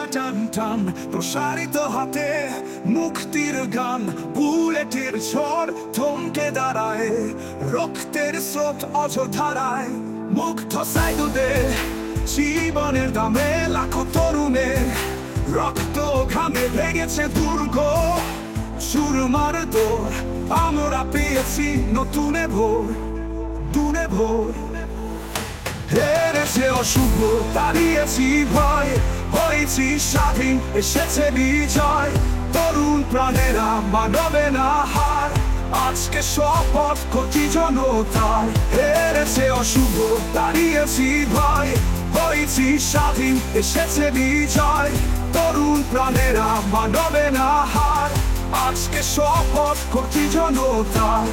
টান টান প্রসারিত হাতে মুক্তির গান, বুলেটের ঝড় থমকে দাঁড়ায়, রক্তের স্রোত অযোধারায়। মুগ্ধ সাইদুদের জীবনের দামে লাখো তরুণের রক্ত ঘামে ভেঙেছে দুর্গ। সুরমার দোর আমরা পেয়েছি নতুনে ভোর, দুনে ভোর। হেরেছে অশুভ, দাঁড়িয়েছি ভয়, হয়েছি স্বাধীন, এসেছে বিজয়। তরুণ প্রাণেরা মানবে না হার, আজকে শপথ কোটি জনতার। হেরেছে অশুভ, দাঁড়িয়েছি ভয়, হয়েছি স্বাধীন, এসেছে বিজয়। তরুণ প্রাণেরা মানবে না হার, আজকে শপথ কোটি জনতার।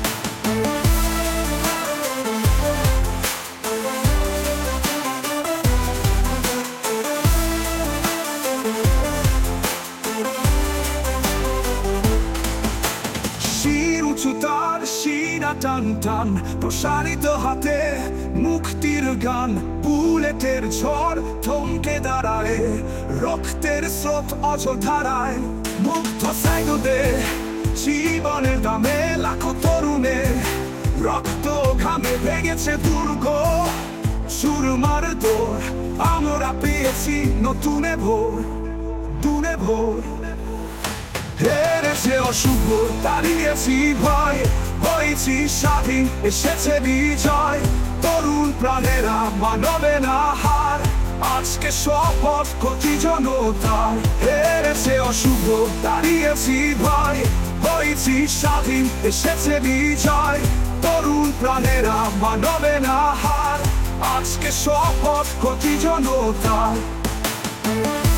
তার শিরা টান টান প্রসারিত হাতে মুক্তির গান, বুলেটের ঝড় থমকে দাঁড়ায়, রক্তের স্রোত অযোধারায়। মুগ্ধ সাইদুদের জীবনের দামে লাখো তরুণের রক্ত ঘামে ভেঙেছে দুর্গ। সুরমার দোর আমরা পেয়েছি নতুনে ভোর, দুনে ভোর। হেরেছে অশুভ, দাঁড়িয়েছি ভয়, হয়েছি স্বাধীন, এসেছে বিজয়। তরুণ প্রাণেরা মানবে না হার, আজকে শপথ কোটি জনতার। হেরেছে অশুভ, দাঁড়িয়েছি ভয়, হয়েছি স্বাধীন, এসেছে বিজয়। তরুণ প্রাণেরা মানবে না হার, আজকে শপথ কোটি জনতার।